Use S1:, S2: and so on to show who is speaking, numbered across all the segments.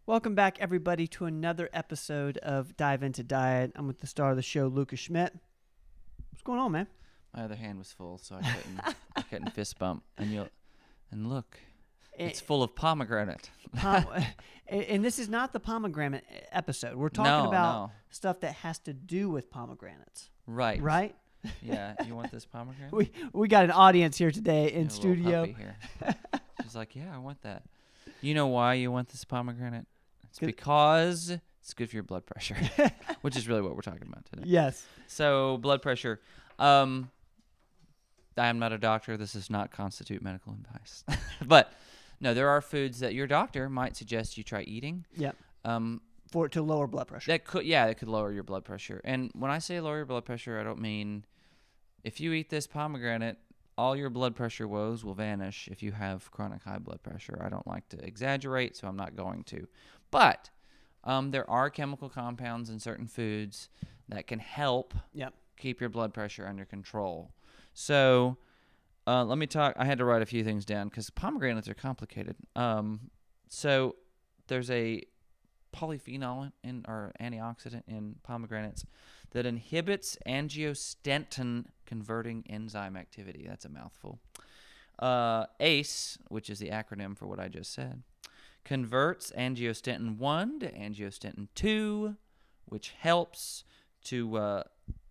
S1: Welcome back, everybody, to another episode of Dive Into Diet. I'm with the star of the show, Lucas Schmidt. What's going on, man?
S2: My other hand was full, so I couldn't fist bump. And look, it's full of pomegranate.
S1: And this is not the pomegranate episode. We're talking about
S2: No.
S1: stuff that has to do with pomegranates.
S2: Right.
S1: Right?
S2: Yeah. You want this pomegranate?
S1: We got an audience here today in
S2: A little
S1: studio.
S2: puppy here. She's like, yeah, I want that. You know why you want this pomegranate? It's because it's good for your blood pressure, which is really what we're talking about today.
S1: Yes.
S2: So blood pressure. I am not a doctor. This does not constitute medical advice. But no, there are foods that your doctor might suggest you try eating.
S1: Yep. To lower blood pressure.
S2: That could lower your blood pressure. And when I say lower your blood pressure, I don't mean if you eat this pomegranate, all your blood pressure woes will vanish if you have chronic high blood pressure. I don't like to exaggerate, so I'm not going to. But there are chemical compounds in certain foods that can help keep your blood pressure under control. So let me talk. I had to write a few things down because pomegranates are complicated. So there's a polyphenol or antioxidant in pomegranates that inhibits angiostensin converting enzyme activity. That's a mouthful. ACE, which is the acronym for what I just said, converts angiostensin 1 to angiostensin 2, which helps to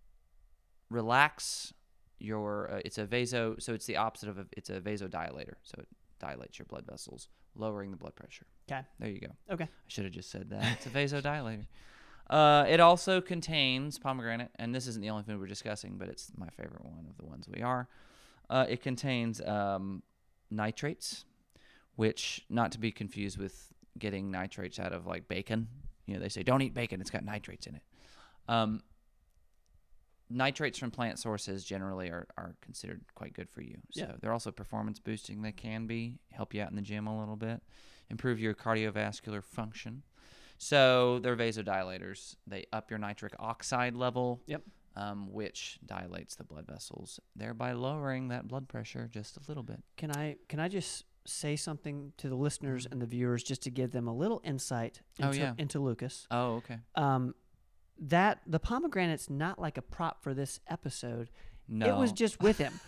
S2: relax your it's the opposite of it's a vasodilator, so it dilates your blood vessels, lowering the blood pressure.
S1: Okay.
S2: There you go.
S1: Okay.
S2: I should have just said that. It's a vasodilator. It also contains pomegranate, and this isn't the only food we're discussing, but it's my favorite one of the ones we are. It contains nitrates, which not to be confused with getting nitrates out of like bacon. You know, they say don't eat bacon; it's got nitrates in it. Nitrates from plant sources generally are considered quite good for you. So they're also performance boosting. They can help you out in the gym a little bit, improve your cardiovascular function. So they're vasodilators. They up your nitric oxide level, which dilates the blood vessels, thereby lowering that blood pressure just a little bit.
S1: Can I just say something to the listeners and the viewers just to give them a little insight into Lucas?
S2: Oh, okay.
S1: That the pomegranate's not like a prop for this episode.
S2: No.
S1: It was just with him.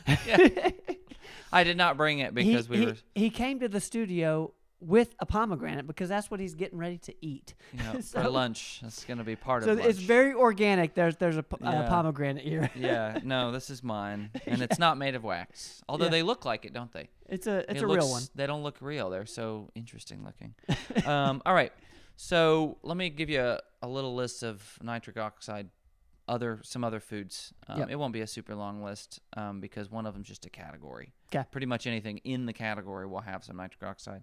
S2: I did not bring it because
S1: he came to the studio with a pomegranate because that's what he's getting ready to eat.
S2: For lunch. That's going to be part of lunch.
S1: So it's very organic. There's a pomegranate here.
S2: No, this is mine. And it's not made of wax. Although they look like it, don't they?
S1: It's a real one.
S2: They don't look real. They're so interesting looking. All right. So let me give you a little list of nitric oxide, some other foods. It won't be a super long list because one of them is just a category.
S1: Okay.
S2: Pretty much anything in the category will have some nitric oxide.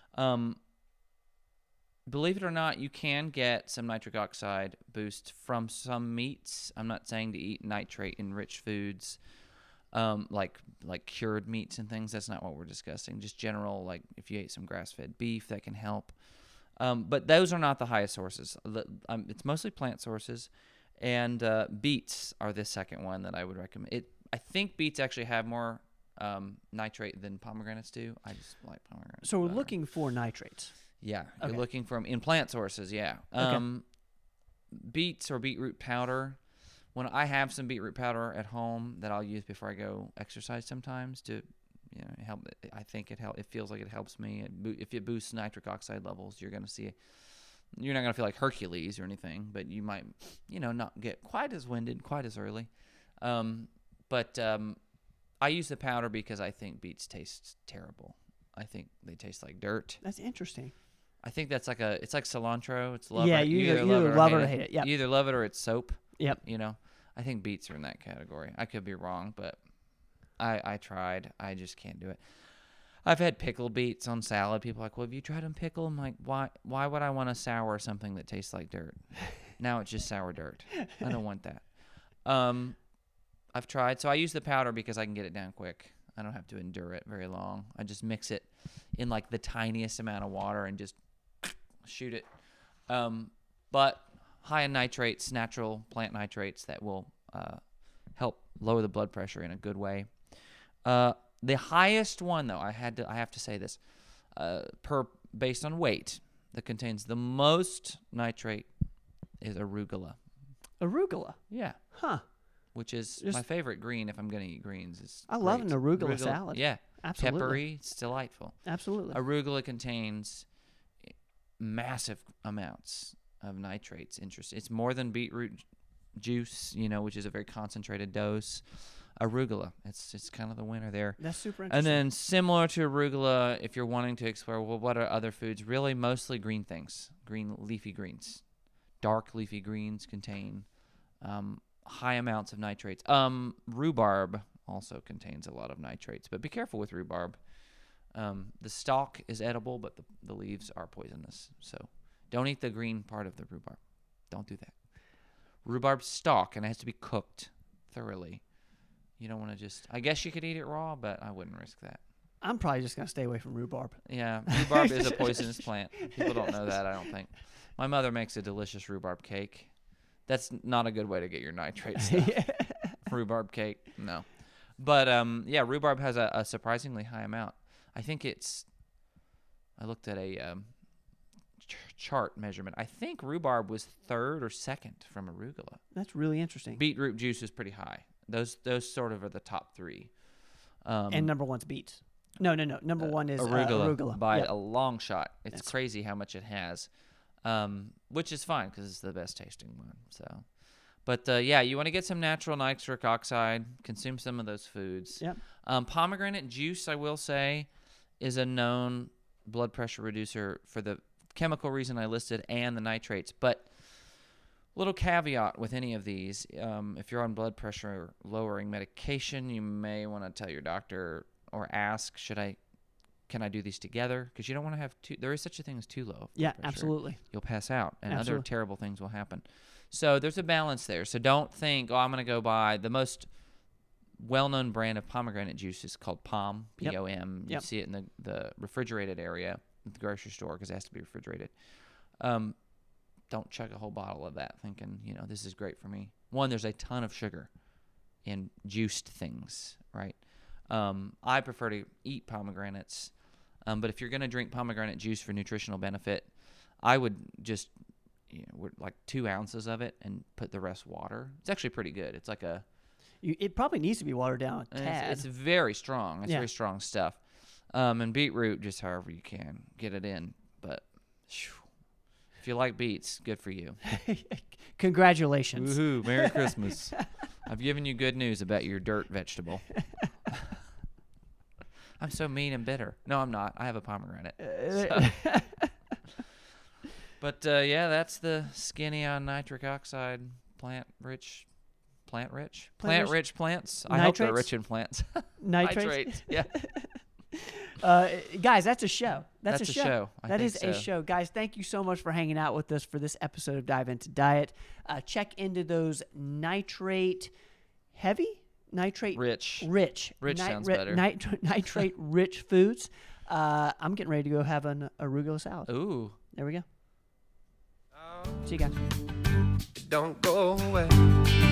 S2: Believe it or not, you can get some nitric oxide boost from some meats. I'm not saying to eat nitrate-enriched foods like cured meats and things. That's not what we're discussing. Just general, like if you ate some grass-fed beef, that can help. But those are not the highest sources. It's mostly plant sources, and beets are the second one that I would recommend. I think beets actually have more nitrate than pomegranates do. I just like pomegranates.
S1: So we're looking for nitrates.
S2: Yeah, you're looking for them in plant sources. Yeah. Beets or beetroot powder. When I have some beetroot powder at home that I'll use before I go exercise sometimes to help. I think it feels like it helps me. If it boosts nitric oxide levels, you're going to see. You're not going to feel like Hercules or anything, but you might, not get quite as winded quite as early. But I use the powder because I think beets taste terrible. I think they taste like dirt.
S1: That's interesting.
S2: I think that's it's like cilantro. It's love.
S1: Yeah, you either love it or hate it. Yeah.
S2: You either love it or it's soap.
S1: Yep.
S2: I think beets are in that category. I could be wrong, but I tried. I just can't do it. I've had pickled beets on salad. People are like, well, have you tried them pickled? I'm like, why would I want to sour something that tastes like dirt? Now it's just sour dirt. I don't want that. I've tried. So I use the powder because I can get it down quick. I don't have to endure it very long. I just mix it in like the tiniest amount of water and just shoot it. But high in nitrates, natural plant nitrates that will help lower the blood pressure in a good way. The highest one, though, I have to say this, based on weight, that contains the most nitrate is arugula.
S1: Arugula.
S2: Yeah.
S1: Huh.
S2: Which is
S1: Just-
S2: my favorite green if I'm going to eat greens. It's
S1: I love an
S2: great.
S1: arugula salad.
S2: Yeah.
S1: Absolutely.
S2: Peppery. It's delightful.
S1: Absolutely.
S2: Arugula contains massive amounts of nitrates. It's more than beetroot juice, which is a very concentrated dose. Arugula, it's kind of the winner there.
S1: That's super interesting.
S2: And then similar to arugula, if you're wanting to explore, well, what are other foods? Really, mostly green things, green leafy greens. Dark leafy greens contain high amounts of nitrates. Rhubarb also contains a lot of nitrates, but be careful with rhubarb. The stalk is edible, but the leaves are poisonous. So don't eat the green part of the rhubarb. Don't do that. Rhubarb stalk, and it has to be cooked thoroughly. You don't want to just... I guess you could eat it raw, but I wouldn't risk that.
S1: I'm probably just going to stay away from rhubarb.
S2: Yeah, rhubarb is a poisonous plant. People don't know that, I don't think. My mother makes a delicious rhubarb cake. That's not a good way to get your nitrate stuff. Rhubarb cake, no. But, yeah, rhubarb has a surprisingly high amount. I think it's... I looked at a chart measurement. I think rhubarb was third or second from arugula.
S1: That's really interesting.
S2: Beetroot juice is pretty high. Those sort of are the top three.
S1: And number one's beets. No. Number one is arugula.
S2: By
S1: Yep.
S2: a long shot. It's
S1: That's-
S2: crazy how much it has, which is fine because it's the best tasting one. So, but yeah, you want to get some natural nitric oxide. Consume some of those foods.
S1: Yep.
S2: Pomegranate juice, I will say, is a known blood pressure reducer for the chemical reason I listed and the nitrates. But little caveat with any of these, if you're on blood pressure lowering medication, you may want to tell your doctor or ask, can I do these together? Because you don't want to have there is such a thing as too low blood
S1: Yeah,
S2: pressure.
S1: absolutely.
S2: You'll pass out and other
S1: Absolutely.
S2: terrible things will happen. So there's a balance there. So don't think, I'm going to go buy the most well-known brand of pomegranate juice is called POM,
S1: Yep.
S2: P-O-M. You
S1: Yep.
S2: see it in the refrigerated area at the grocery store because it has to be refrigerated. Don't chug a whole bottle of that thinking, this is great for me. One, there's a ton of sugar in juiced things, right? I prefer to eat pomegranates, but if you're going to drink pomegranate juice for nutritional benefit, I would just, like 2 ounces of it and put the rest water. It's actually pretty good. It's like
S1: It probably needs to be watered down a tad.
S2: it's very strong. It's
S1: Yeah.
S2: very strong stuff. And beetroot, just however you can get it in. But if you like beets, good for you.
S1: Congratulations.
S2: Woohoo! Merry Christmas. I've given you good news about your dirt vegetable. I'm so mean and bitter. No, I'm not. I have a pomegranate. But yeah, that's the skinny on nitric oxide plant-rich plants. I hope they're
S1: Nitrates?
S2: rich in plants.
S1: Nitrates.
S2: Yeah.
S1: Guys, that's a show. That's a
S2: a
S1: show.
S2: show. I
S1: That
S2: think
S1: is a
S2: so.
S1: show. Guys, thank you so much for hanging out with us for this episode of Dive Into Diet. Check into those nitrate
S2: Rich.
S1: rich
S2: sounds better.
S1: nitrate rich foods. I'm getting ready to go have an arugula salad.
S2: Ooh.
S1: There we go. See you guys.
S3: Don't go away.